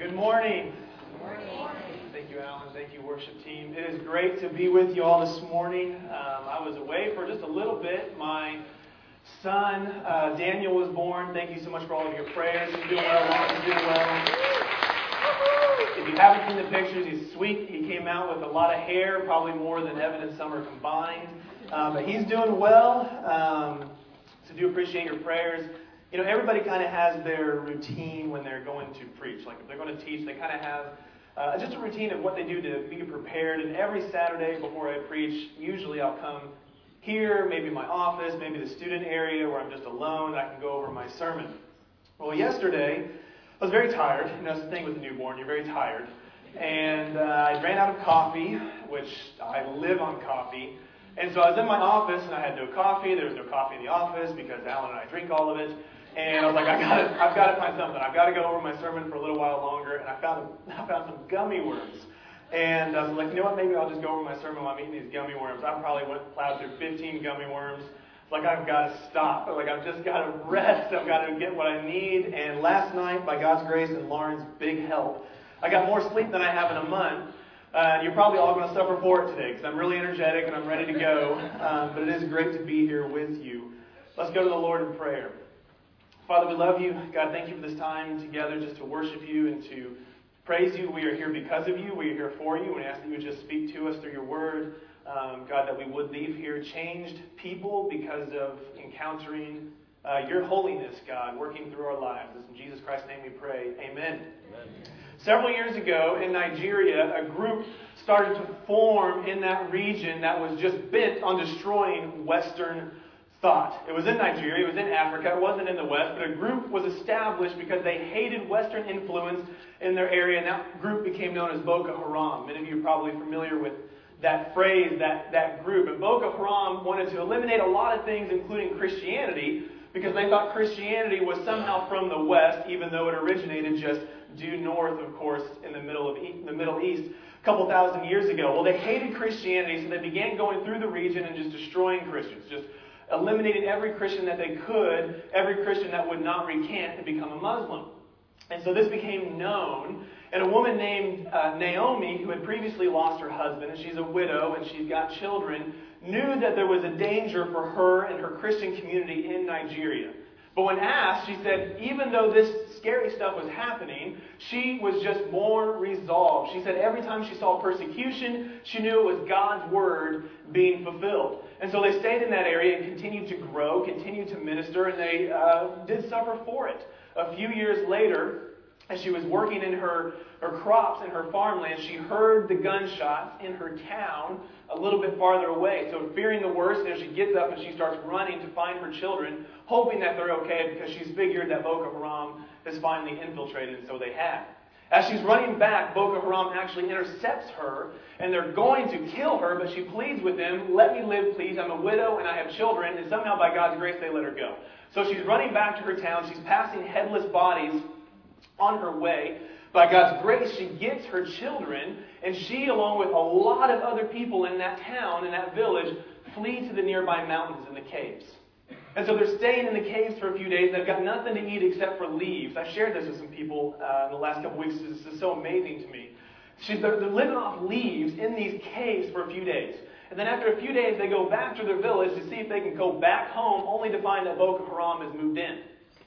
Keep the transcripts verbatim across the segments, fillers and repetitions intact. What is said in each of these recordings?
Good morning. Good morning. Thank you, Alan. Thank you, worship team. It is great to be with you all this morning. Um, I was away for just a little bit. My son, uh, Daniel, was born. Thank you so much for all of your prayers. He's doing well. Lauren's doing well. If you haven't seen the pictures, he's sweet. He came out with a lot of hair, probably more than Evan and Summer combined. Uh, but he's doing well. Um, so do appreciate your prayers. You know, everybody kind of has their routine when they're going to preach. Like if they're going to teach, they kind of have uh, just a routine of what they do to be prepared. And every Saturday before I preach, usually I'll come here, maybe my office, maybe the student area where I'm just alone. I can go over my sermon. Well, yesterday, I was very tired. You know, it's the thing with a newborn, you're very tired. And uh, I ran out of coffee, which I live on coffee. And so I was in my office, and I had no coffee. There was no coffee in the office because Alan and I drink all of it. And I was like, I got to, I've got to find something. I've got to go over my sermon for a little while longer. And I found, I found some gummy worms. And I was like, you know what? Maybe I'll just go over my sermon while I'm eating these gummy worms. I probably went plowed through fifteen gummy worms. Like, I've got to stop. Like, I've just got to rest. I've got to get what I need. And last night, by God's grace and Lauren's big help, I got more sleep than I have in a month. Uh, and you're probably all going to suffer for it today because I'm really energetic and I'm ready to go. Um, but it is great to be here with you. Let's go to the Lord in prayer. Father, we love you. God, thank you for this time together just to worship you and to praise you. We are here because of you. We are here for you. And we ask that you would just speak to us through your word. Um, God, that we would leave here changed people because of encountering uh, your holiness, God, working through our lives. It's in Jesus Christ's name we pray. Amen. Amen. Several years ago in Nigeria, a group started to form in that region that was just bent on destroying Western thought. It was in Nigeria, it was in Africa, it wasn't in the West, but a group was established because they hated Western influence in their area, and that group became known as Boko Haram. Many of you are probably familiar with that phrase, that, that group. And Boko Haram wanted to eliminate a lot of things, including Christianity, because they thought Christianity was somehow from the West, even though it originated just due north, of course, in the middle of e- the Middle East a couple thousand years ago. Well, they hated Christianity, so they began going through the region and just destroying Christians, just eliminating every Christian that they could, every Christian that would not recant and become a Muslim. And so this became known. And a woman named uh, Naomi, who had previously lost her husband, and she's a widow and she's got children, knew that there was a danger for her and her Christian community in Nigeria. But when asked, she said, even though this scary stuff was happening, she was just more resolved. She said every time she saw persecution, she knew it was God's word being fulfilled. And so they stayed in that area and continued to grow, continued to minister, and they uh, did suffer for it. A few years later, as she was working in her, her crops in her farmland, she heard the gunshots in her town a little bit farther away. So fearing the worst, you know, she gets up and she starts running to find her children, hoping that they're okay because she's figured that Boko Haram has finally infiltrated, and so they had. As she's running back, Boko Haram actually intercepts her, and they're going to kill her, but she pleads with them, let me live, please. I'm a widow and I have children, and somehow by God's grace they let her go. So she's running back to her town. She's passing headless bodies on her way. By God's grace, she gets her children, and she, along with a lot of other people in that town, in that village, flee to the nearby mountains and the caves. And so they're staying in the caves for a few days. They've got nothing to eat except for leaves. I shared this with some people uh, in the last couple weeks. This is so amazing to me. She, they're, they're living off leaves in these caves for a few days. And then after a few days, they go back to their village to see if they can go back home, only to find that Boko Haram has moved in.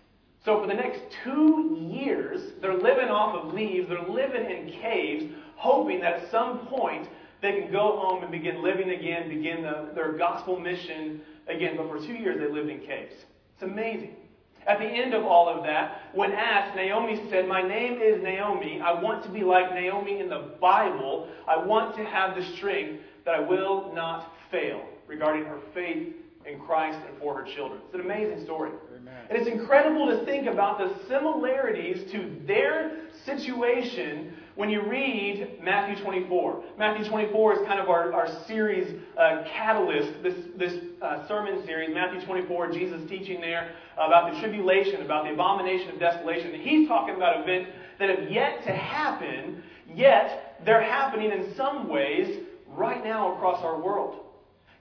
So for the next two years, they're living off of leaves. They're living in caves, hoping that at some point they can go home and begin living again, begin the, their gospel mission again. But for two years, they lived in caves. It's amazing. At the end of all of that, when asked, Naomi said, my name is Naomi. I want to be like Naomi in the Bible. I want to have the strength that I will not fail regarding her faith in Christ and for her children. It's an amazing story. Amen. And it's incredible to think about the similarities to their situation when you read Matthew twenty-four. Matthew twenty-four is kind of our, our series uh, catalyst, this, this uh, sermon series. Matthew twenty-four, Jesus teaching there about the tribulation, about the abomination of desolation. And he's talking about events that have yet to happen, yet they're happening in some ways right now across our world.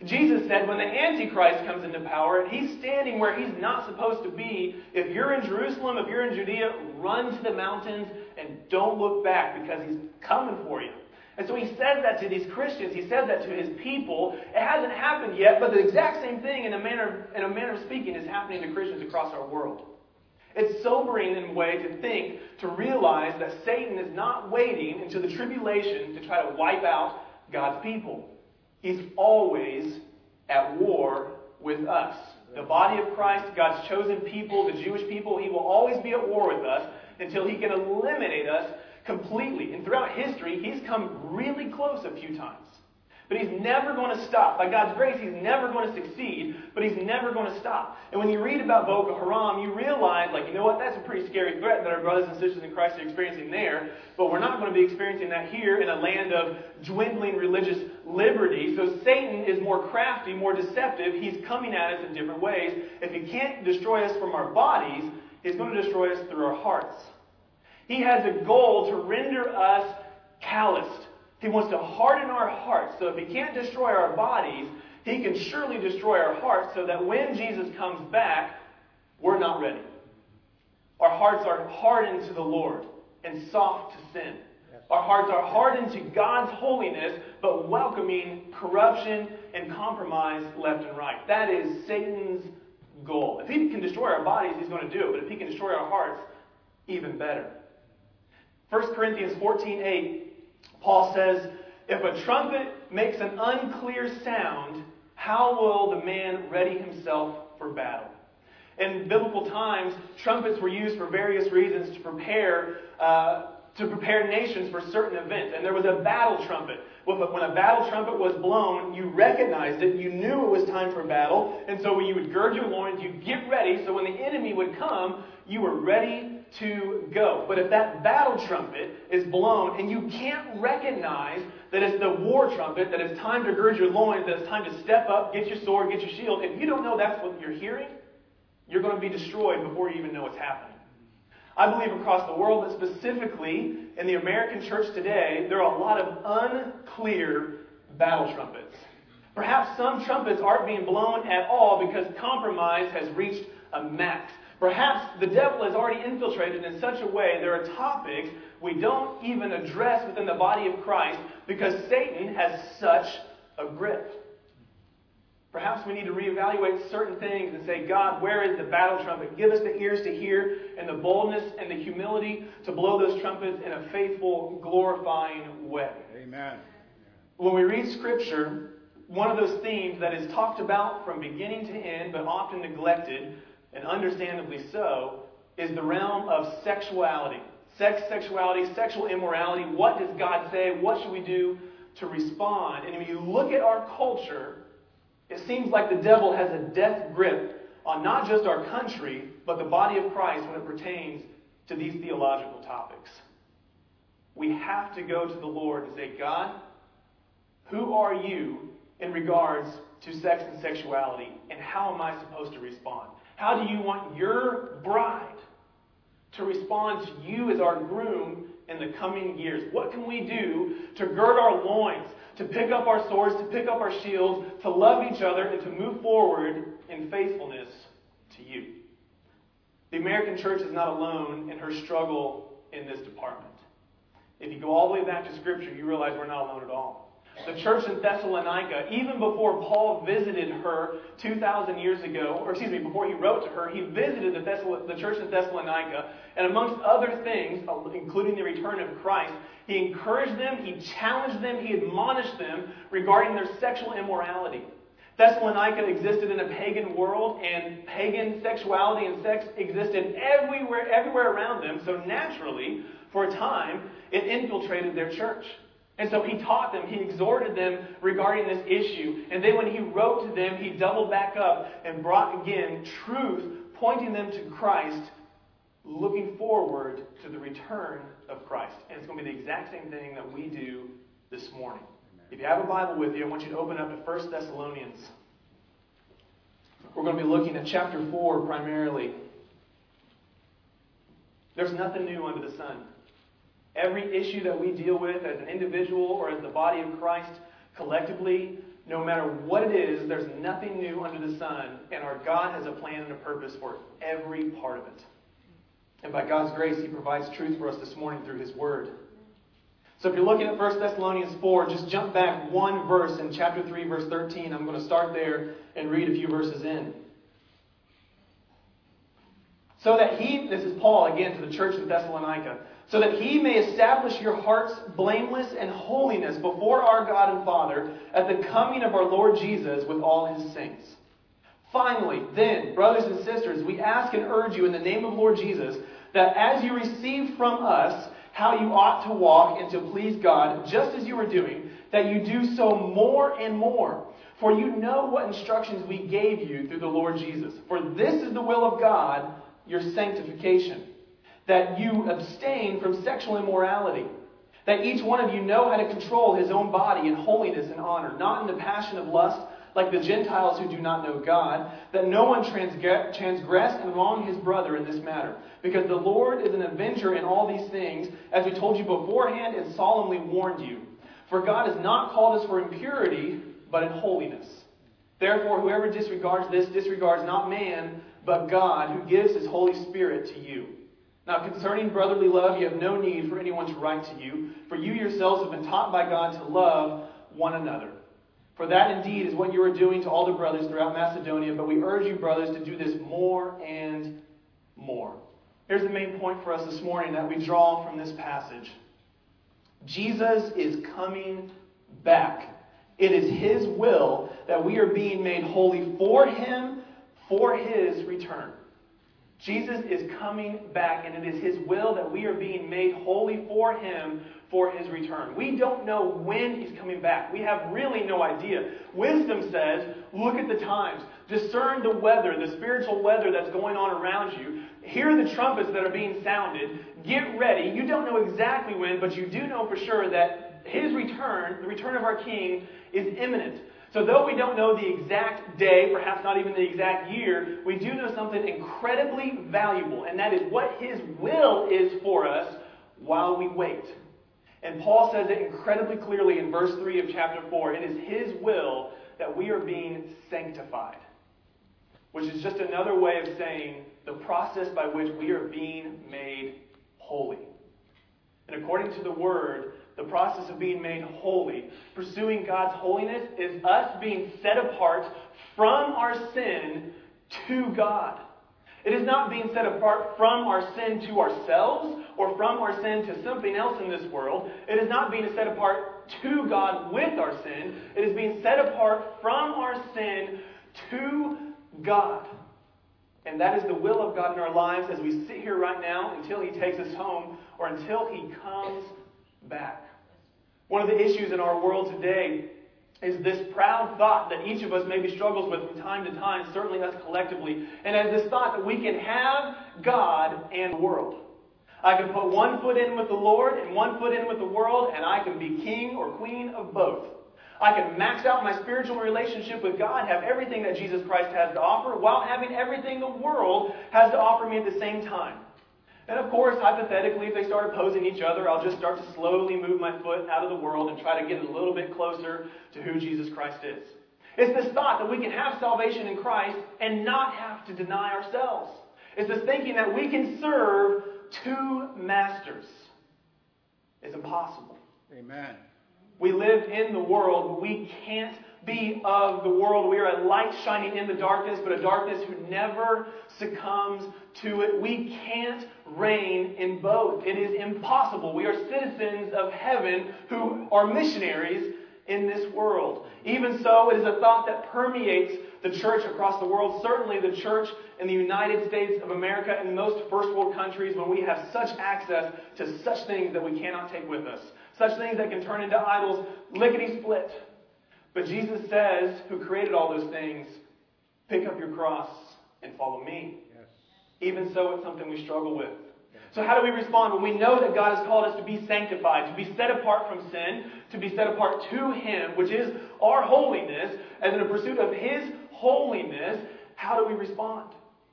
Jesus said when the Antichrist comes into power, he's standing where he's not supposed to be. If you're in Jerusalem, if you're in Judea, run to the mountains and don't look back because he's coming for you. And so he says that to these Christians. He says that to his people. It hasn't happened yet, but the exact same thing in a manner, in a manner of speaking is happening to Christians across our world. It's sobering in a way to think, to realize that Satan is not waiting until the tribulation to try to wipe out God's people. He's always at war with us. The body of Christ, God's chosen people, the Jewish people, he will always be at war with us until he can eliminate us completely. And throughout history, he's come really close a few times. But he's never going to stop. By God's grace, he's never going to succeed, but he's never going to stop. And when you read about Boko Haram, you realize, like, you know what, that's a pretty scary threat that our brothers and sisters in Christ are experiencing there, but we're not going to be experiencing that here in a land of dwindling religious liberty. So Satan is more crafty, more deceptive. He's coming at us in different ways. If he can't destroy us from our bodies, he's going to destroy us through our hearts. He has a goal to render us calloused. He wants to harden our hearts. So if he can't destroy our bodies, he can surely destroy our hearts so that when Jesus comes back, we're not ready. Our hearts are hardened to the Lord and soft to sin. Our hearts are hardened to God's holiness, but welcoming corruption and compromise left and right. That is Satan's goal. If he can destroy our bodies, he's going to do it. But if he can destroy our hearts, even better. First Corinthians fourteen eight. Paul says, if a trumpet makes an unclear sound, how will the man ready himself for battle? In biblical times, trumpets were used for various reasons to prepare uh, to prepare nations for certain events. And there was a battle trumpet. When a battle trumpet was blown, you recognized it, you knew it was time for battle, and so you would gird your loins, you'd get ready, so when the enemy would come, you were ready to go. But if that battle trumpet is blown and you can't recognize that it's the war trumpet, that it's time to gird your loins, that it's time to step up, get your sword, get your shield, if you don't know that's what you're hearing, you're going to be destroyed before you even know what's happening. I believe across the world, but specifically in the American church today, there are a lot of unclear battle trumpets. Perhaps some trumpets aren't being blown at all because compromise has reached a max. Perhaps the devil has already infiltrated in such a way there are topics we don't even address within the body of Christ because Satan has such a grip. Perhaps we need to reevaluate certain things and say, God, where is the battle trumpet? Give us the ears to hear and the boldness and the humility to blow those trumpets in a faithful, glorifying way. Amen. When we read Scripture, one of those themes that is talked about from beginning to end, but often neglected, and understandably so, is the realm of sexuality. Sex, sexuality, sexual immorality. What does God say? What should we do to respond? And when you look at our culture, it seems like the devil has a death grip on not just our country, but the body of Christ when it pertains to these theological topics. We have to go to the Lord and say, God, who are you in regards to sex and sexuality, and how am I supposed to respond? How do you want your bride to respond to you as our groom in the coming years? What can we do to gird our loins, to pick up our swords, to pick up our shields, to love each other, and to move forward in faithfulness to you? The American church is not alone in her struggle in this department. If you go all the way back to Scripture, you realize we're not alone at all. The church in Thessalonica, even before Paul visited her two thousand years ago, or excuse me, before he wrote to her, he visited the, Thessal- the church in Thessalonica, and amongst other things, including the return of Christ, he encouraged them, he challenged them, he admonished them regarding their sexual immorality. Thessalonica existed in a pagan world, and pagan sexuality and sex existed everywhere, everywhere around them, so naturally, for a time, it infiltrated their church. And so he taught them, he exhorted them regarding this issue. And then when he wrote to them, he doubled back up and brought again truth, pointing them to Christ, looking forward to the return of Christ. And it's going to be the exact same thing that we do this morning. If you have a Bible with you, I want you to open up to First Thessalonians. We're going to be looking at chapter four primarily. There's nothing new under the sun. Every issue that we deal with as an individual or as the body of Christ collectively, no matter what it is, there's nothing new under the sun, and our God has a plan and a purpose for every part of it. And by God's grace, He provides truth for us this morning through His Word. So if you're looking at First Thessalonians four, just jump back one verse in chapter three, verse thirteen. I'm going to start there and read a few verses in. So that He, this is Paul again to the church in Thessalonica, so that He may establish your hearts blameless and holiness before our God and Father at the coming of our Lord Jesus with all His saints. Finally, then, brothers and sisters, we ask and urge you in the name of Lord Jesus, that as you receive from us how you ought to walk and to please God, just as you are doing, that you do so more and more. For you know what instructions we gave you through the Lord Jesus. For this is the will of God, your sanctification, that you abstain from sexual immorality, that each one of you know how to control his own body in holiness and honor, not in the passion of lust, like the Gentiles who do not know God, that no one transgress, transgress and wrong his brother in this matter. Because the Lord is an avenger in all these things, as we told you beforehand and solemnly warned you. For God has not called us for impurity, but in holiness. Therefore, whoever disregards this disregards not man, but God, who gives His Holy Spirit to you. Now, concerning brotherly love, you have no need for anyone to write to you, for you yourselves have been taught by God to love one another. For that indeed is what you are doing to all the brothers throughout Macedonia, but we urge you, brothers, to do this more and more. Here's the main point for us this morning that we draw from this passage. Jesus is coming back. It is His will that we are being made holy for Him, for His return. Jesus is coming back, and it is His will that we are being made holy for Him for His return. We don't know when He's coming back. We have really no idea. Wisdom says, look at the times. Discern the weather, the spiritual weather that's going on around you. Hear the trumpets that are being sounded. Get ready. You don't know exactly when, but you do know for sure that His return, the return of our King, is imminent. So though we don't know the exact day, perhaps not even the exact year, we do know something incredibly valuable, and that is what His will is for us while we wait. And Paul says it incredibly clearly in verse three of chapter four. It is His will that we are being sanctified, which is just another way of saying the process by which we are being made holy. And according to the Word, the process of being made holy, pursuing God's holiness, is us being set apart from our sin to God. It is not being set apart from our sin to ourselves or from our sin to something else in this world. It is not being set apart to God with our sin. It is being set apart from our sin to God. And that is the will of God in our lives as we sit here right now until He takes us home or until He comes back. One of the issues in our world today is this proud thought that each of us maybe struggles with from time to time, certainly us collectively, and as this thought that we can have God and the world. I can put one foot in with the Lord and one foot in with the world, and I can be king or queen of both. I can max out my spiritual relationship with God, have everything that Jesus Christ has to offer, while having everything the world has to offer me at the same time. And of course, hypothetically, if they start opposing each other, I'll just start to slowly move my foot out of the world and try to get a little bit closer to who Jesus Christ is. It's this thought that we can have salvation in Christ and not have to deny ourselves. It's this thinking that we can serve two masters. It's impossible. Amen. We live in the world, but we can't be of the world. We are a light shining in the darkness, but a darkness who never succumbs to it. We can't reign in both. It is impossible. We are citizens of heaven who are missionaries in this world. Even so, it is a thought that permeates the church across the world, certainly the church in the United States of America and most first world countries, when we have such access to such things that we cannot take with us. Such things that can turn into idols, lickety-split. But Jesus says, who created all those things, pick up your cross and follow me. Yes. Even so, it's something we struggle with. So how do we respond when we know that God has called us to be sanctified, to be set apart from sin, to be set apart to Him, which is our holiness, and in the pursuit of His holiness, how do we respond?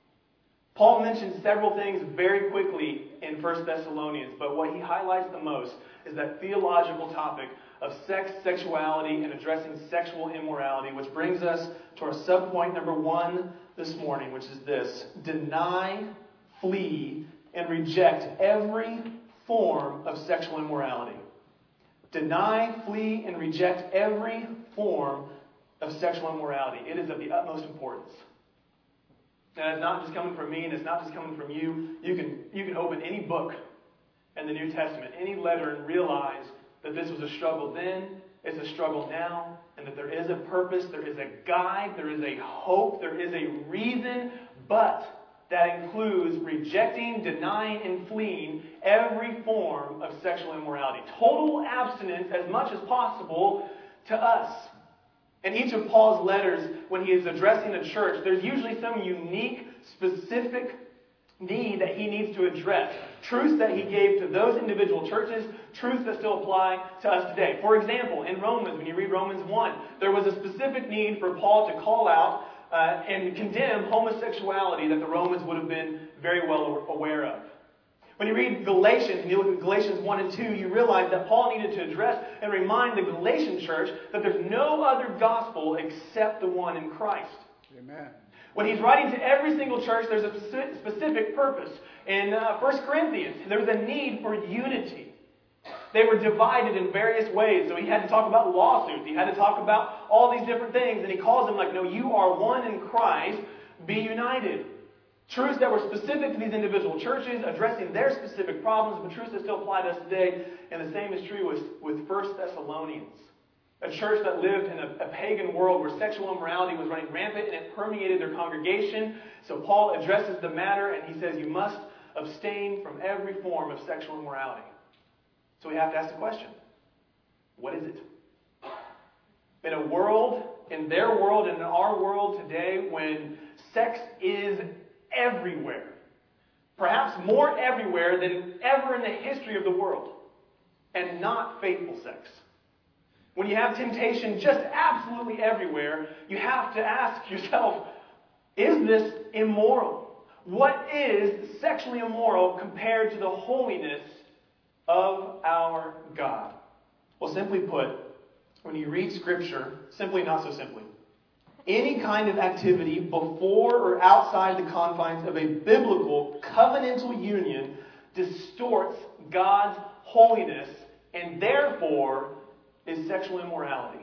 Paul mentions several things very quickly in First Thessalonians, but what he highlights the most is that theological topic of sex, sexuality, and addressing sexual immorality, which brings us to our subpoint number one this morning, which is this: deny, flee, and reject every form of sexual immorality. Deny, flee, and reject every form of sexual immorality. It is of the utmost importance. And it's not just coming from me, and it's not just coming from you. You can, you can open any book in the New Testament, any letter, and realize that this was a struggle then, it's a struggle now, and that there is a purpose, there is a guide, there is a hope, there is a reason, but that includes rejecting, denying, and fleeing every form of sexual immorality. Total abstinence as much as possible to us. In each of Paul's letters, when he is addressing a church, there's usually some unique, specific need that he needs to address. Truths that he gave to those individual churches, truths that still apply to us today. For example, in Romans, when you read Romans one, there was a specific need for Paul to call out uh, and condemn homosexuality that the Romans would have been very well aware of. When you read Galatians, and you look at Galatians one and two, you realize that Paul needed to address and remind the Galatian church that there's no other gospel except the one in Christ. Amen. When he's writing to every single church, there's a specific purpose. In uh, First Corinthians, there was a need for unity. They were divided in various ways, so he had to talk about lawsuits. He had to talk about all these different things, and he calls them like, no, you are one in Christ, be united. Truths that were specific to these individual churches, addressing their specific problems, but truths that still apply to us today. And the same is true with, with First Thessalonians, a church that lived in a, a pagan world where sexual immorality was running rampant and it permeated their congregation. So Paul addresses the matter and he says you must abstain from every form of sexual immorality. So we have to ask the question, what is it? In a world, in their world and in our world today, when sex is everywhere, perhaps more everywhere than ever in the history of the world, and not faithful sex. When you have temptation just absolutely everywhere, you have to ask yourself, is this immoral? What is sexually immoral compared to the holiness of our God? Well, simply put, when you read Scripture, simply not so simply, any kind of activity before or outside the confines of a biblical covenantal union distorts God's holiness and therefore is sexual immorality.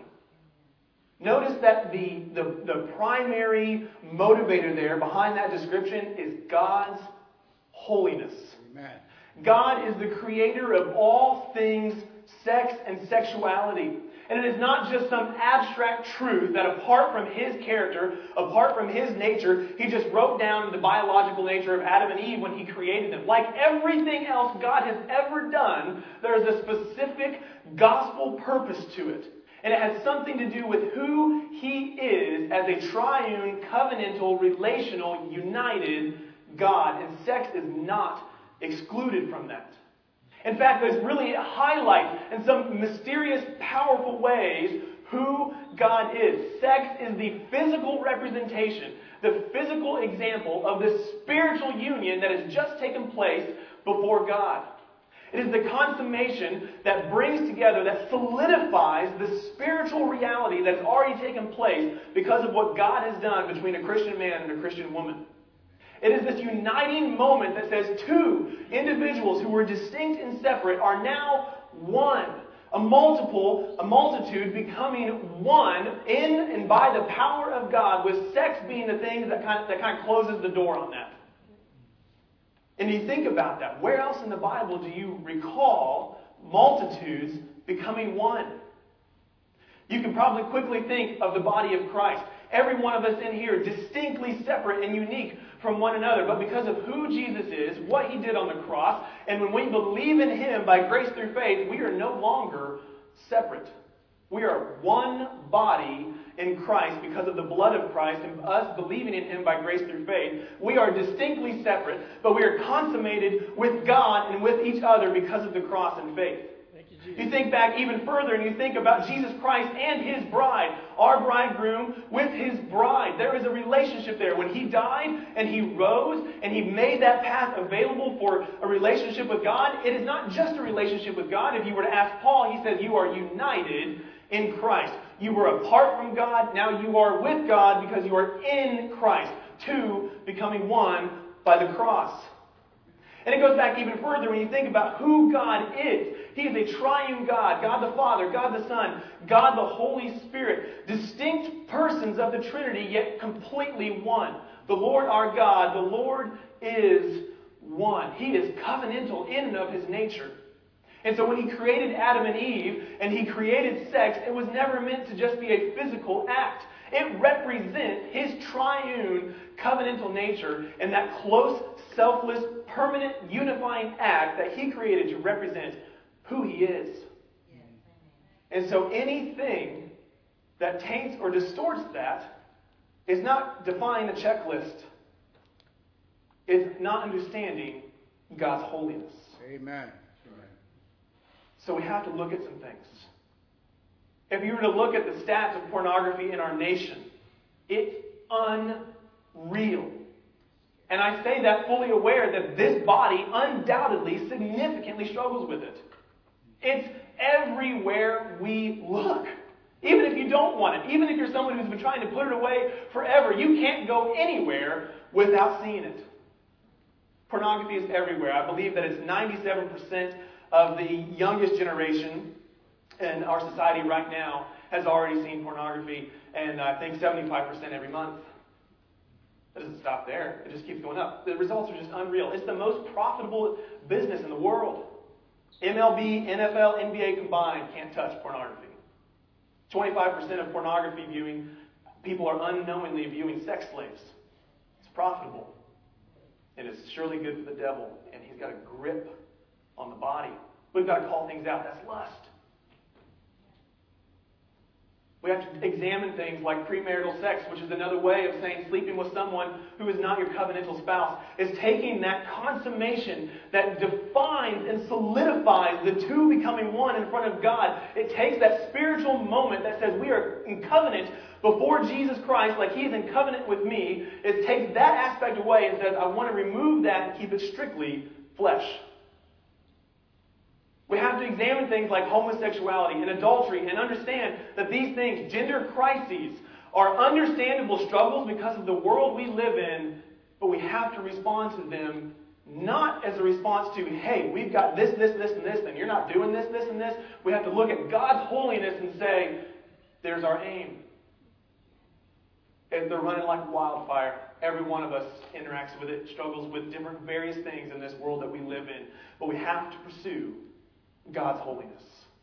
Notice that the, the, the primary motivator there behind that description is God's holiness. Amen. God is the creator of all things sex and sexuality. And it is not just some abstract truth that apart from His character, apart from His nature, He just wrote down the biological nature of Adam and Eve when He created them. Like everything else God has ever done, there is a specific gospel purpose to it. And it has something to do with who He is as a triune, covenantal, relational, united God. And sex is not excluded from that. In fact, there's really a highlight in some mysterious, powerful ways who God is. Sex is the physical representation, the physical example of this spiritual union that has just taken place before God. It is the consummation that brings together, that solidifies the spiritual reality that's already taken place because of what God has done between a Christian man and a Christian woman. It is this uniting moment that says two individuals who were distinct and separate are now one. A multiple, a multitude becoming one in and by the power of God, with sex being the thing that kind of, that kind of closes the door on that. And you think about that. Where else in the Bible do you recall multitudes becoming one? You can probably quickly think of the body of Christ. Every one of us in here distinctly separate and unique from one another. But because of who Jesus is, what He did on the cross, and when we believe in Him by grace through faith, we are no longer separate. We are one body in Christ because of the blood of Christ and us believing in Him by grace through faith. We are distinctly separate, but we are consummated with God and with each other because of the cross and faith. Thank you, You think back even further and you think about Jesus Christ and His bride, our bridegroom with His bride. There is a relationship there. When He died and He rose and He made that path available for a relationship with God, it is not just a relationship with God. If you were to ask Paul, he says you are united in Christ. You were apart from God, now you are with God because you are in Christ. Two becoming one by the cross. And it goes back even further when you think about who God is. He is a triune God, God the Father, God the Son, God the Holy Spirit. Distinct persons of the Trinity, yet completely one. The Lord our God, the Lord is one. He is covenantal in and of His nature. And so when He created Adam and Eve, and He created sex, it was never meant to just be a physical act. It represents His triune covenantal nature and that close, selfless, permanent, unifying act that He created to represent who He is. Yes. And so anything that taints or distorts that is not defying a checklist. It's not understanding God's holiness. Amen. So we have to look at some things. If you were to look at the stats of pornography in our nation, it's unreal. And I say that fully aware that this body undoubtedly significantly struggles with it. It's everywhere we look. Even if you don't want it, even if you're someone who's been trying to put it away forever, you can't go anywhere without seeing it. Pornography is everywhere. I believe that it's ninety-seven percent of the youngest generation in our society right now has already seen pornography, and I think seventy-five percent every month. It doesn't stop there. It just keeps going up. The results are just unreal. It's the most profitable business in the world. M L B, N F L, N B A combined can't touch pornography. twenty-five percent of pornography viewing, people are unknowingly viewing sex slaves. It's profitable. It is surely good for the devil, and he's got a grip on the body. We've got to call things out. That's lust. We have to examine things like premarital sex, which is another way of saying sleeping with someone who is not your covenantal spouse. Is taking that consummation that defines and solidifies the two becoming one in front of God. It takes that spiritual moment that says we are in covenant before Jesus Christ, like He is in covenant with me. It takes that aspect away and says, I want to remove that and keep it strictly flesh. We have to examine things like homosexuality and adultery and understand that these things, gender crises, are understandable struggles because of the world we live in, but we have to respond to them not as a response to, hey, we've got this, this, this, and this, and you're not doing this, this, and this. We have to look at God's holiness and say, there's our aim. And they're running like wildfire. Every one of us interacts with it, struggles with different various things in this world that we live in. But we have to pursue God's holiness.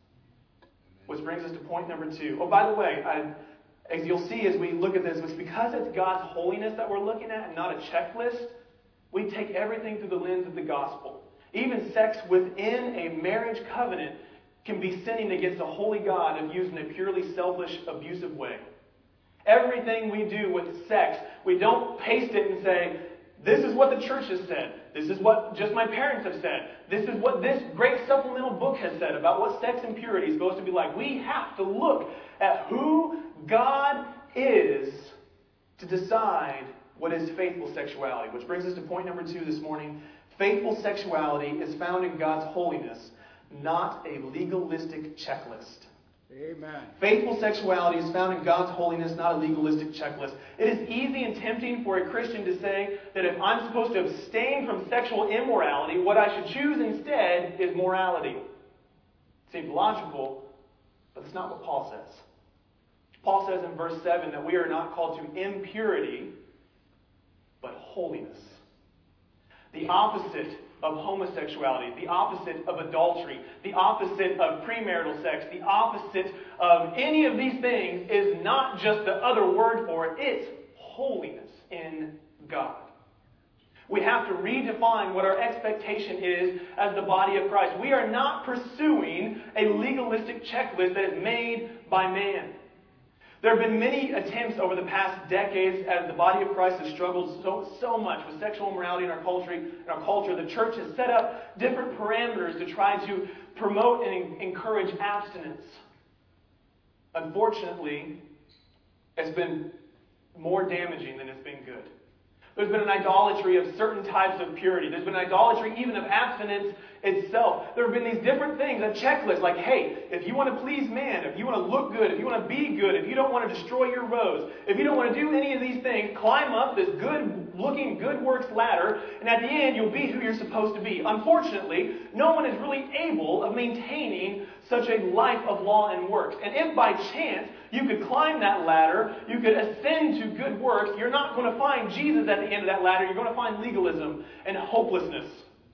Which brings us to point number two. Oh, by the way, I, as you'll see as we look at this, it's because it's God's holiness that we're looking at and not a checklist. We take everything through the lens of the gospel. Even sex within a marriage covenant can be sinning against a holy God if used in a purely selfish, abusive way. Everything we do with sex, we don't paste it and say, this is what the church has said. This is what just my parents have said. This is what this great supplemental book has said about what sex and purity is supposed to be like. We have to look at who God is to decide what is faithful sexuality. Which brings us to point number two this morning. Faithful sexuality is found in God's holiness, not a legalistic checklist. Amen. Faithful sexuality is found in God's holiness, not a legalistic checklist. It is easy and tempting for a Christian to say that if I'm supposed to abstain from sexual immorality, what I should choose instead is morality. Seems logical, but that's not what Paul says. Paul says in verse seven that we are not called to impurity, but holiness. The opposite of homosexuality, the opposite of adultery, the opposite of premarital sex, the opposite of any of these things is not just the other word for it, it's holiness in God. We have to redefine what our expectation is as the body of Christ. We are not pursuing a legalistic checklist that is made by man. There have been many attempts over the past decades as the body of Christ has struggled so, so much with sexual immorality in our culture. In our culture, the church has set up different parameters to try to promote and encourage abstinence. Unfortunately, it's been more damaging than it's been good. There's been an idolatry of certain types of purity. There's been idolatry even of abstinence itself. There have been these different things, a checklist like, hey, if you want to please man, if you want to look good, if you want to be good, if you don't want to destroy your rose, if you don't want to do any of these things, climb up this good-looking, good works ladder, and at the end you'll be who you're supposed to be. Unfortunately, no one is really able of maintaining such a life of law and works. And if by chance you could climb that ladder, you could ascend to good works, you're not going to find Jesus at the end of that ladder. You're going to find legalism and hopelessness.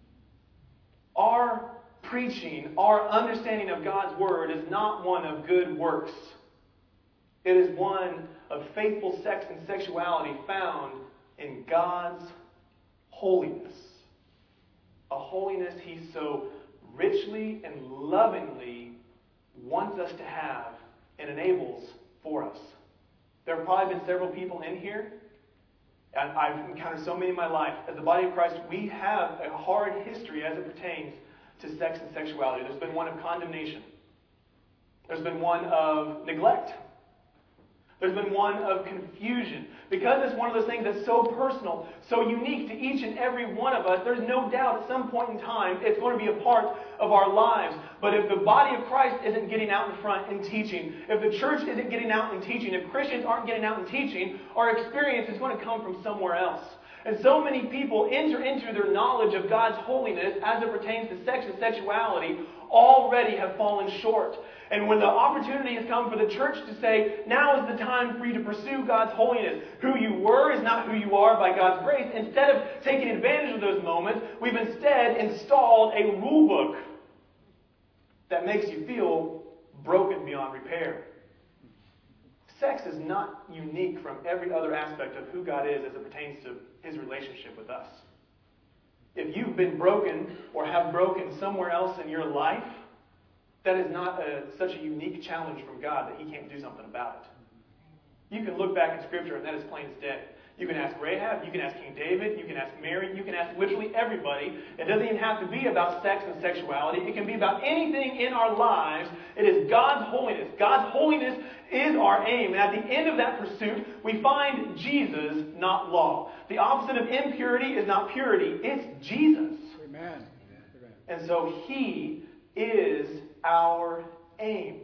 Our preaching, our understanding of God's Word is not one of good works. It is one of faithful sex and sexuality found in God's holiness. A holiness He so richly and lovingly wants us to have and enables for us. There have probably been several people in here, and I've encountered so many in my life. As the body of Christ, we have a hard history as it pertains to sex and sexuality. There's been one of condemnation. There's been one of neglect. There's been one of confusion. Because it's one of those things that's so personal, so unique to each and every one of us, there's no doubt at some point in time it's going to be a part of our lives. But if the body of Christ isn't getting out in front and teaching, if the church isn't getting out and teaching, if Christians aren't getting out and teaching, our experience is going to come from somewhere else. And so many people enter into their knowledge of God's holiness as it pertains to sex and sexuality already have fallen short. And when the opportunity has come for the church to say, now is the time for you to pursue God's holiness. Who you were is not who you are by God's grace. Instead of taking advantage of those moments, we've instead installed a rule book that makes you feel broken beyond repair. Sex is not unique from every other aspect of who God is as it pertains to His relationship with us. If you've been broken or have broken somewhere else in your life, that is not a, such a unique challenge from God that He can't do something about it. You can look back in Scripture and that is plain as day. You can ask Rahab, you can ask King David, you can ask Mary, you can ask literally everybody. It doesn't even have to be about sex and sexuality. It can be about anything in our lives. It is God's holiness. God's holiness is our aim. And at the end of that pursuit, we find Jesus, not law. The opposite of impurity is not purity. It's Jesus. Amen. And so He is our aim.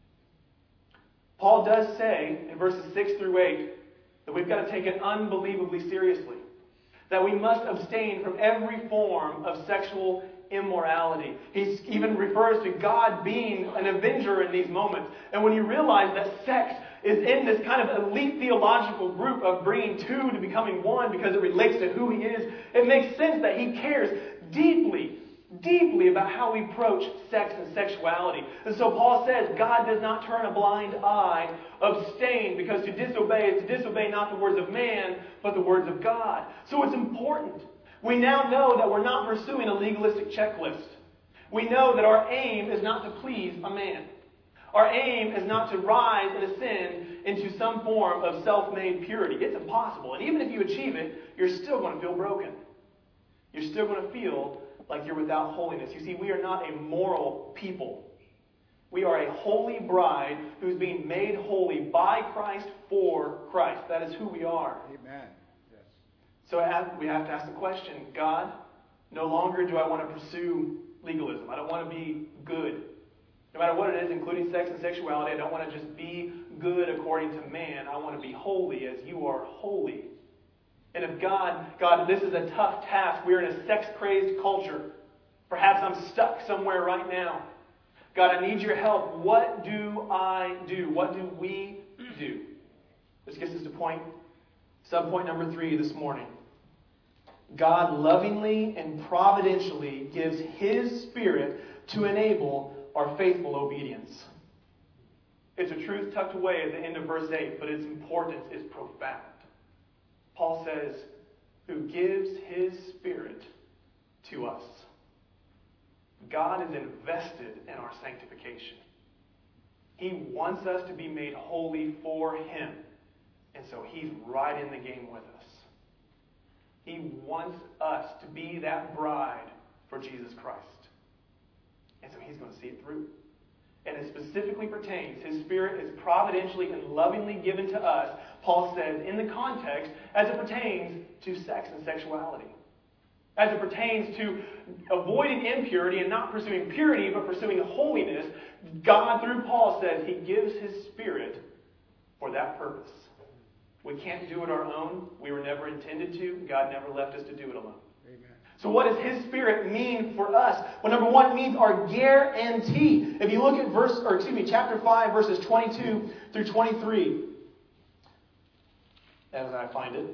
Paul does say in verses six through eight that we've got to take it unbelievably seriously. That we must abstain from every form of sexual immorality. He even refers to God being an avenger in these moments. And when you realize that sex is in this kind of elite theological group of bringing two to becoming one because it relates to who He is, it makes sense that He cares deeply deeply about how we approach sex and sexuality. And so Paul says, God does not turn a blind eye, abstain, because to disobey is to disobey not the words of man, but the words of God. So it's important. We now know that we're not pursuing a legalistic checklist. We know that our aim is not to please a man. Our aim is not to rise and ascend into some form of self-made purity. It's impossible. And even if you achieve it, you're still going to feel broken. You're still going to feel like you're without holiness. You see, we are not a moral people. We are a holy bride who's being made holy by Christ for Christ. That is who we are. Amen. Yes. So we have to ask the question, God, no longer do I want to pursue legalism. I don't want to be good. No matter what it is, including sex and sexuality, I don't want to just be good according to man. I want to be holy as you are holy. And if God, God, this is a tough task. We're in a sex-crazed culture. Perhaps I'm stuck somewhere right now. God, I need your help. What do I do? What do we do? This gets us to point, sub-point number three this morning. God lovingly and providentially gives His Spirit to enable our faithful obedience. It's a truth tucked away at the end of verse eight, but its importance is profound. Paul says, who gives His Spirit to us. God is invested in our sanctification. He wants us to be made holy for Him. And so He's right in the game with us. He wants us to be that bride for Jesus Christ. And so He's going to see it through. And it specifically pertains, His Spirit is providentially and lovingly given to us, Paul says, in the context, as it pertains to sex and sexuality. As it pertains to avoiding impurity and not pursuing purity, but pursuing holiness, God, through Paul, says He gives His Spirit for that purpose. We can't do it our own. We were never intended to. God never left us to do it alone. Amen. So what does His Spirit mean for us? Well, number one, it means our guarantee. If you look at verse, or excuse me, chapter five, verses twenty-two through twenty-three, as I find it.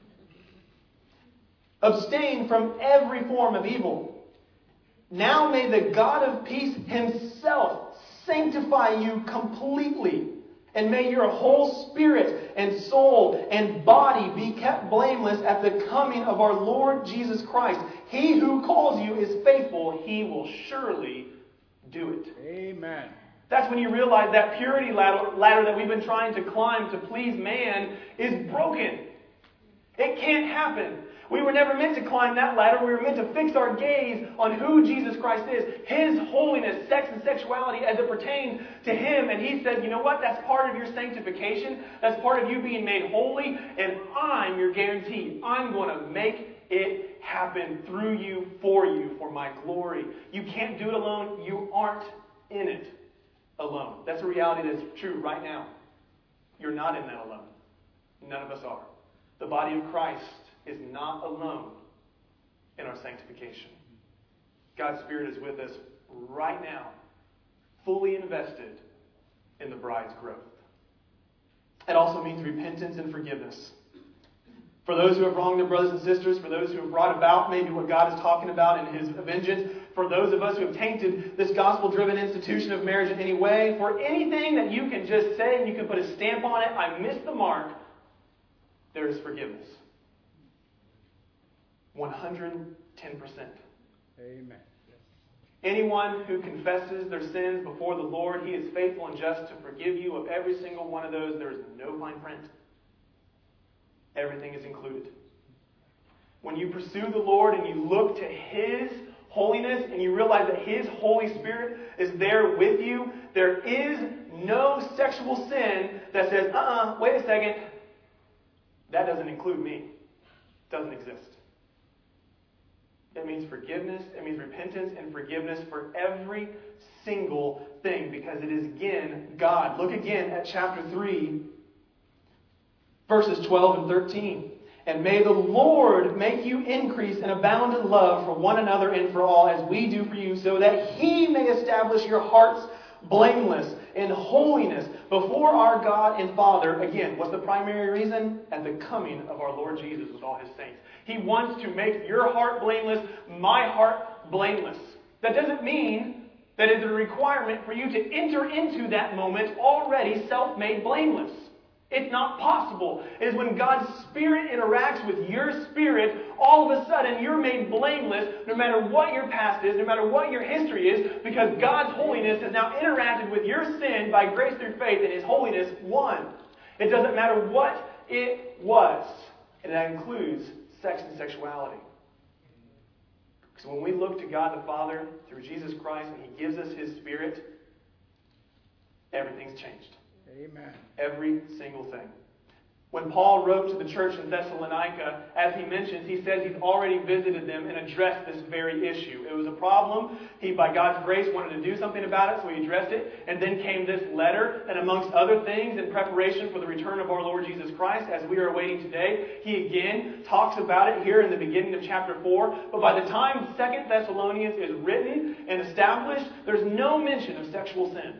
Abstain from every form of evil. Now may the God of peace Himself sanctify you completely. And may your whole spirit and soul and body be kept blameless at the coming of our Lord Jesus Christ. He who calls you is faithful. He will surely do it. Amen. That's when you realize that purity ladder, ladder that we've been trying to climb to please man is broken. It can't happen. We were never meant to climb that ladder. We were meant to fix our gaze on who Jesus Christ is. His holiness, sex and sexuality as it pertains to Him. And He said, you know what? That's part of your sanctification. That's part of you being made holy. And I'm your guarantee. I'm going to make it happen through you, for you, for my glory. You can't do it alone. You aren't in it alone. That's a reality that's true right now. You're not in that alone. None of us are. The body of Christ is not alone in our sanctification. God's Spirit is with us right now, fully invested in the bride's growth. It also means repentance and forgiveness. For those who have wronged their brothers and sisters, for those who have brought about maybe what God is talking about in His vengeance, for those of us who have tainted this gospel-driven institution of marriage in any way, for anything that you can just say and you can put a stamp on it, I missed the mark, there is forgiveness. one hundred ten percent. Amen. Anyone who confesses their sins before the Lord, He is faithful and just to forgive you of every single one of those. There is no fine print. Everything is included. When you pursue the Lord and you look to His holiness and you realize that His Holy Spirit is there with you, there is no sexual sin that says, uh-uh, wait a second, that doesn't include me. It doesn't exist. It means forgiveness. It means repentance and forgiveness for every single thing. Because it is, again, God. Look again at chapter three, verses twelve and thirteen. And may the Lord make you increase and abound in love for one another and for all, as we do for you, so that He may establish your hearts blameless in holiness before our God and Father. Again, what's the primary reason? At the coming of our Lord Jesus with all His saints. He wants to make your heart blameless, my heart blameless. That doesn't mean that it's a requirement for you to enter into that moment already self-made blameless. It's not possible. It is when God's Spirit interacts with your spirit, all of a sudden you're made blameless no matter what your past is, no matter what your history is, because God's holiness has now interacted with your sin by grace through faith, and His holiness won. It doesn't matter what it was. And that includes sex and sexuality. So when we look to God the Father through Jesus Christ and He gives us His Spirit, everything's changed. Amen. Every single thing. When Paul wrote to the church in Thessalonica, as he mentions, he says he's already visited them and addressed this very issue. It was a problem. He, by God's grace, wanted to do something about it, so he addressed it. And then came this letter, and amongst other things, in preparation for the return of our Lord Jesus Christ, as we are awaiting today, he again talks about it here in the beginning of chapter four. But by the time Second Thessalonians is written and established, there's no mention of sexual sin.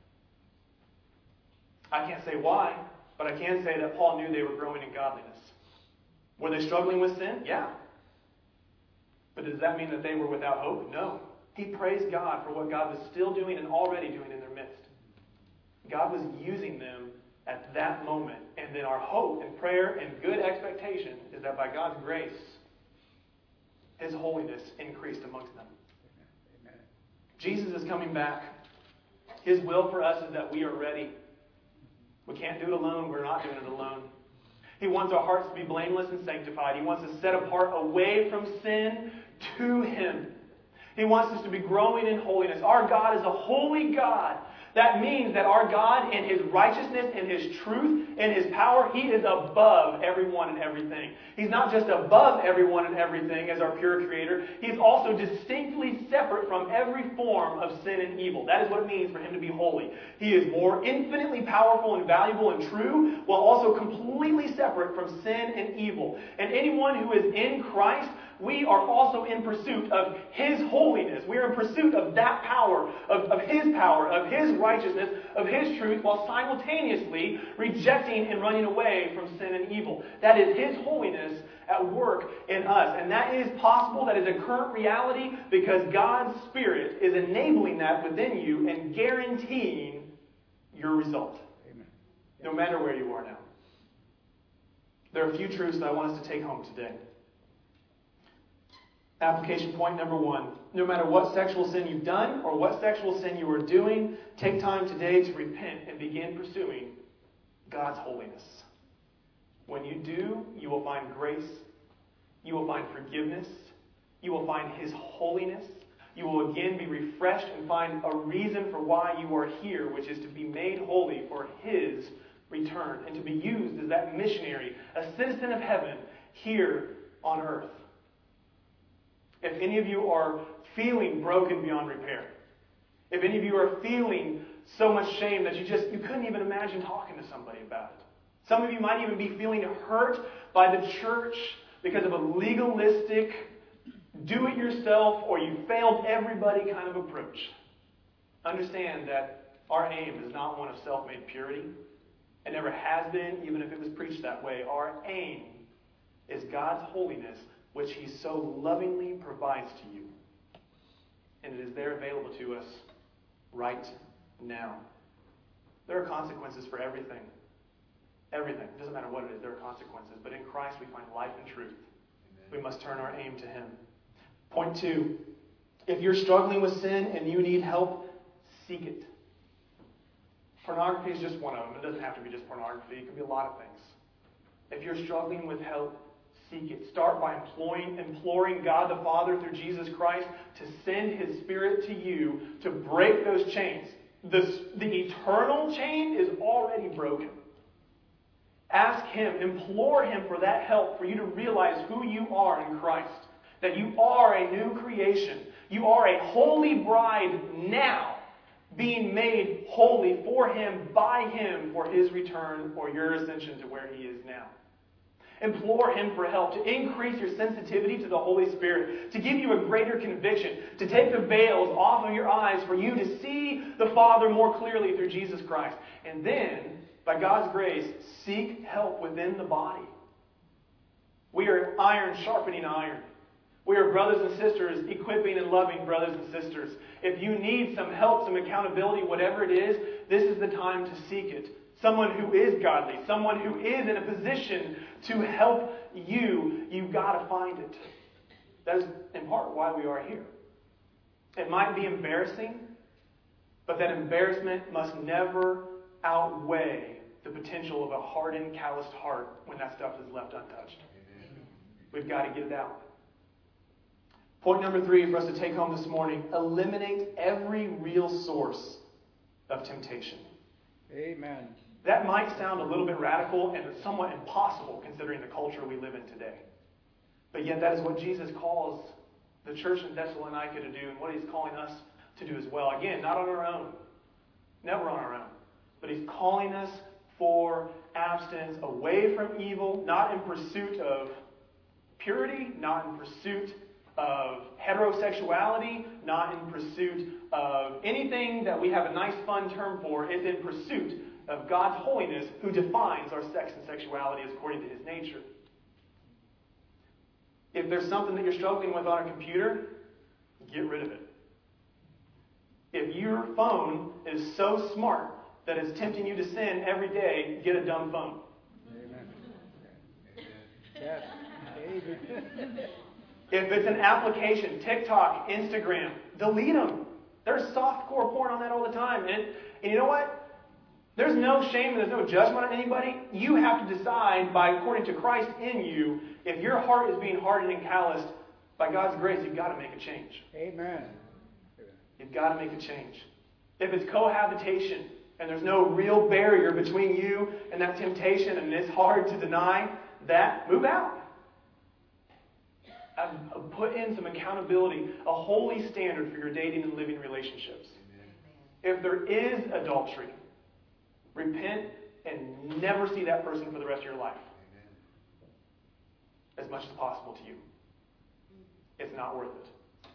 I can't say why, but I can say that Paul knew they were growing in godliness. Were they struggling with sin? Yeah. But does that mean that they were without hope? No. He praised God for what God was still doing and already doing in their midst. God was using them at that moment. And then our hope and prayer and good expectation is that by God's grace, His holiness increased amongst them. Amen. Jesus is coming back. His will for us is that we are ready. We can't do it alone. We're not doing it alone. He wants our hearts to be blameless and sanctified. He wants us set apart away from sin to Him. He wants us to be growing in holiness. Our God is a holy God. That means that our God, in His righteousness, in His truth, in His power, He is above everyone and everything. He's not just above everyone and everything as our pure Creator. He's also distinctly separate from every form of sin and evil. That is what it means for Him to be holy. He is more infinitely powerful and valuable and true, while also completely separate from sin and evil. And anyone who is in Christ, we are also in pursuit of His holiness. We are in pursuit of that power, of, of His power, of His righteousness, of His truth, while simultaneously rejecting and running away from sin and evil. That is His holiness at work in us. And that is possible, that is a current reality, because God's Spirit is enabling that within you and guaranteeing your result. Amen. No matter where you are now. There are a few truths that I want us to take home today. Application point number one. No matter what sexual sin you've done or what sexual sin you are doing, take time today to repent and begin pursuing God's holiness. When you do, you will find grace. You will find forgiveness. You will find His holiness. You will again be refreshed and find a reason for why you are here, which is to be made holy for His return and to be used as that missionary, a citizen of heaven here on earth. If any of you are feeling broken beyond repair, if any of you are feeling so much shame that you just you couldn't even imagine talking to somebody about it. Some of you might even be feeling hurt by the church because of a legalistic, do-it-yourself, or you failed everybody kind of approach. Understand that our aim is not one of self-made purity. It never has been, even if it was preached that way. Our aim is God's holiness, which He so lovingly provides to you. And it is there available to us right now. There are consequences for everything. Everything. It doesn't matter what it is, there are consequences. But in Christ we find life and truth. Amen. We must turn our aim to Him. Point two. If you're struggling with sin and you need help, seek it. Pornography is just one of them. It doesn't have to be just pornography. It can be a lot of things. If you're struggling with help, seek it. Start by imploring, imploring God the Father through Jesus Christ to send His Spirit to you to break those chains. The, the eternal chain is already broken. Ask Him, implore Him for that help, for you to realize who you are in Christ. That you are a new creation. You are a holy bride now, being made holy for Him, by Him, for His return or your ascension to where He is now. Implore Him for help, to increase your sensitivity to the Holy Spirit, to give you a greater conviction, to take the veils off of your eyes for you to see the Father more clearly through Jesus Christ. And then, by God's grace, seek help within the body. We are iron sharpening iron. We are brothers and sisters equipping and loving brothers and sisters. If you need some help, some accountability, whatever it is, this is the time to seek it. Someone who is godly, someone who is in a position to help you, you've got to find it. That is in part why we are here. It might be embarrassing, but that embarrassment must never outweigh the potential of a hardened, calloused heart when that stuff is left untouched. We've got to get it out. Point number three for us to take home this morning: eliminate every real source of temptation. Amen. That might sound a little bit radical and somewhat impossible considering the culture we live in today. But yet that is what Jesus calls the church in Thessalonica to do, and what He's calling us to do as well. Again, not on our own. Never on our own. But He's calling us for abstinence away from evil, not in pursuit of purity, not in pursuit of heterosexuality, not in pursuit of anything that we have a nice fun term for. It's in pursuit of God's holiness, who defines our sex and sexuality according to His nature. If there's something that you're struggling with on a computer, get rid of it. If your phone is so smart that it's tempting you to sin every day, get a dumb phone. Amen. Yes. Amen. If it's an application, TikTok, Instagram, delete them. There's softcore porn on that all the time. And, and you know what? There's no shame and there's no judgment on anybody. You have to decide by, according to Christ in you, if your heart is being hardened and calloused, by God's grace, you've got to make a change. Amen. You've got to make a change. If it's cohabitation and there's no real barrier between you and that temptation and it's hard to deny that, move out. I've put in some accountability, a holy standard for your dating and living relationships. If there is adultery, repent and never see that person for the rest of your life. As much as possible to you. It's not worth it.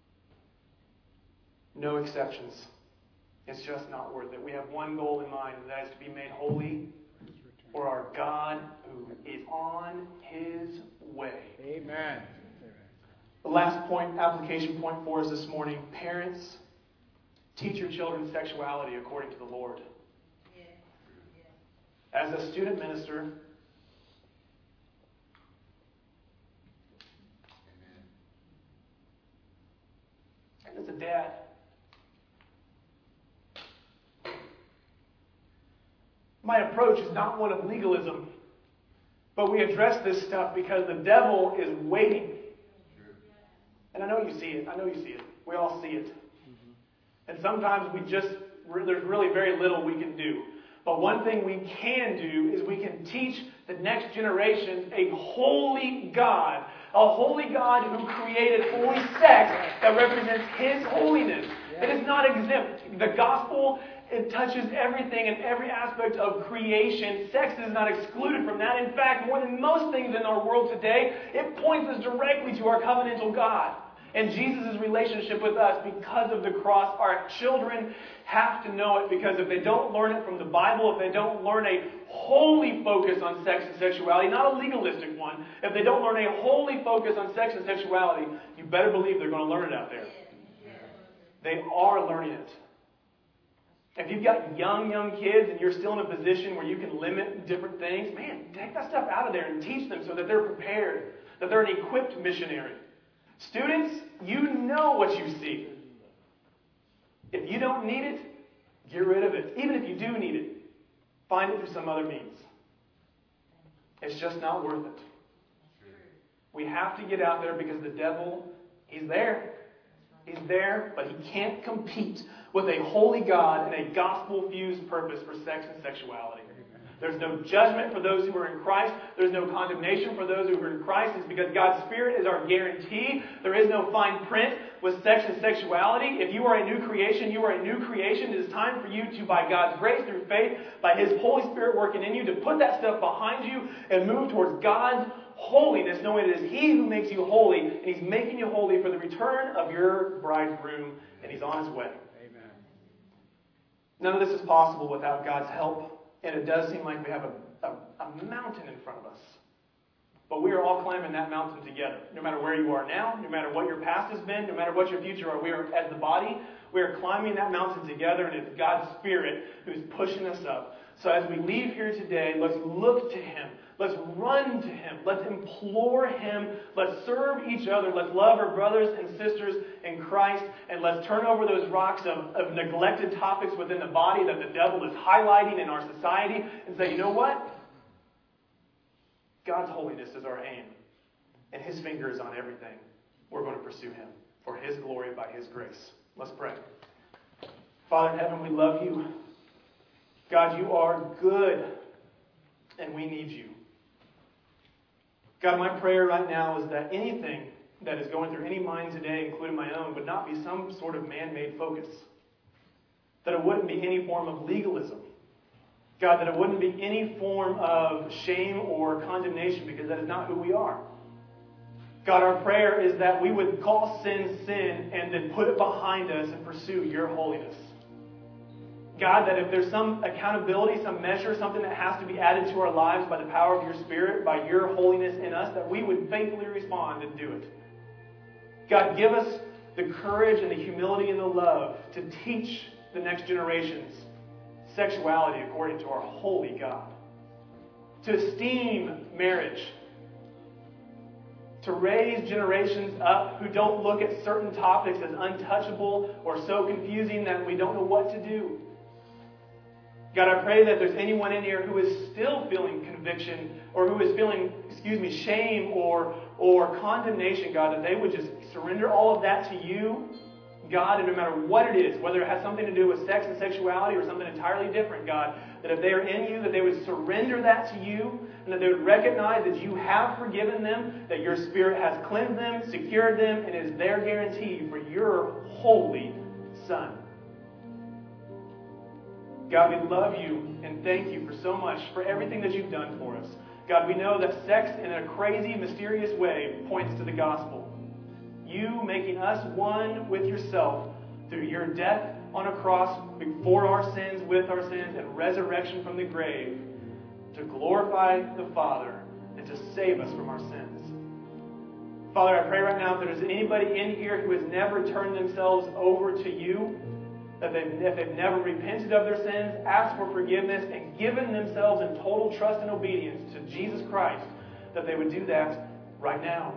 No exceptions. It's just not worth it. We have one goal in mind, and that is to be made holy for our God who is on His way. Amen. The last point, application point for us this morning, parents, teach your children sexuality according to the Lord. As a student minister, and as a dad, my approach is not one of legalism, but we address this stuff because the devil is waiting. And I know you see it. I know you see it. We all see it. Mm-hmm. And sometimes we just, there's really very little we can do. But one thing we can do is we can teach the next generation a holy God. A holy God who created holy sex that represents His holiness. Yeah. It is not exempt. The gospel, it touches everything and every aspect of creation. Sex is not excluded from that. In fact, more than most things in our world today, it points us directly to our covenantal God and Jesus' relationship with us because of the cross. Our children have to know it, because if they don't learn it from the Bible, if they don't learn a holy focus on sex and sexuality, not a legalistic one, if they don't learn a holy focus on sex and sexuality, you better believe they're going to learn it out there. They are learning it. If you've got young, young kids and you're still in a position where you can limit different things, man, take that stuff out of there and teach them so that they're prepared, that they're an equipped missionary. Students, you know what you see. If you don't need it, get rid of it. Even if you do need it, find it through some other means. It's just not worth it. We have to get out there because the devil, he's there. He's there, but he can't compete with a holy God and a gospel-fused purpose for sex and sexuality. There's no judgment for those who are in Christ. There's no condemnation for those who are in Christ. It's because God's Spirit is our guarantee. There is no fine print with sex and sexuality. If you are a new creation, you are a new creation. It is time for you to, by God's grace, through faith, by His Holy Spirit working in you, to put that stuff behind you and move towards God's holiness, knowing it is He who makes you holy, and He's making you holy for the return of your bridegroom, and He's on His way. Amen. None of this is possible without God's help. And it does seem like we have a, a, a mountain in front of us. But we are all climbing that mountain together. No matter where you are now, no matter what your past has been, no matter what your future are, we are, as the body, we are climbing that mountain together, and it's God's Spirit who's pushing us up. So as we leave here today, let's look to Him. Let's run to Him. Let's implore Him. Let's serve each other. Let's love our brothers and sisters in Christ. And let's turn over those rocks of, of neglected topics within the body that the devil is highlighting in our society and say, you know what? God's holiness is our aim. And His finger is on everything. We're going to pursue Him for His glory by His grace. Let's pray. Father in heaven, we love You. God, You are good. And we need You. God, my prayer right now is that anything that is going through any mind today, including my own, would not be some sort of man-made focus. That it wouldn't be any form of legalism. God, that it wouldn't be any form of shame or condemnation, because that is not who we are. God, our prayer is that we would call sin sin and then put it behind us and pursue Your holiness. God, that if there's some accountability, some measure, something that has to be added to our lives by the power of Your Spirit, by Your holiness in us, that we would faithfully respond and do it. God, give us the courage and the humility and the love to teach the next generations sexuality according to our holy God. To esteem marriage. to raise generations up who don't look at certain topics as untouchable or so confusing that we don't know what to do. God, I pray that there's anyone in here who is still feeling conviction or who is feeling, excuse me, shame or, or condemnation, God, that they would just surrender all of that to you, God, and no matter what it is, whether it has something to do with sex and sexuality or something entirely different, God, that if they are in you, that they would surrender that to you, and that they would recognize that you have forgiven them, that your Spirit has cleansed them, secured them, and is their guarantee for your holy Son. God, we love you and thank you for so much for everything that you've done for us. God, we know that sex in a crazy, mysterious way points to the gospel. You making us one with yourself through your death on a cross for our sins, with our sins, and resurrection from the grave to glorify the Father and to save us from our sins. Father, I pray right now if there's anybody in here who has never turned themselves over to you, that they've, if they've never repented of their sins, asked for forgiveness, and given themselves in total trust and obedience to Jesus Christ, that they would do that right now.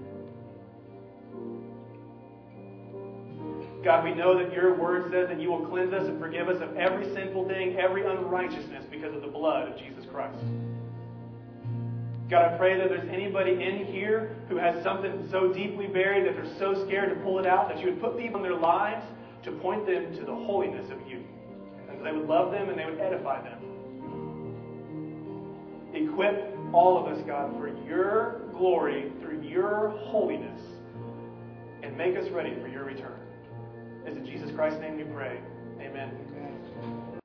God, we know that your word says that you will cleanse us and forgive us of every sinful thing, every unrighteousness because of the blood of Jesus Christ. God, I pray that there's anybody in here who has something so deeply buried that they're so scared to pull it out, that you would put people in their lives to point them to the holiness of you. And that they would love them and they would edify them. Equip all of us, God, for your glory through your holiness. And make us ready for your return. It's in Jesus Christ's name we pray. Amen.